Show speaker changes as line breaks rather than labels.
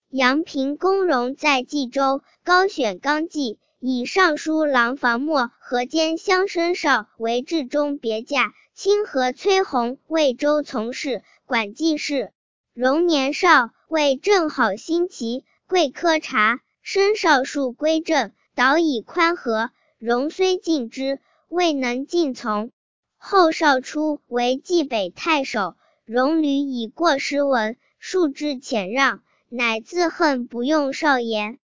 阳平公荣在冀州，高选纲纪，以尚书郎房默和兼乡绅少为治中别驾，清河崔弘为州从事，管记事。荣年少，为正好新奇，贵科察，绅少数归正，导以宽和。荣虽进之，未能尽从。后少初为冀北太守，荣屡以过失文，数至谦让，乃自恨不用少言。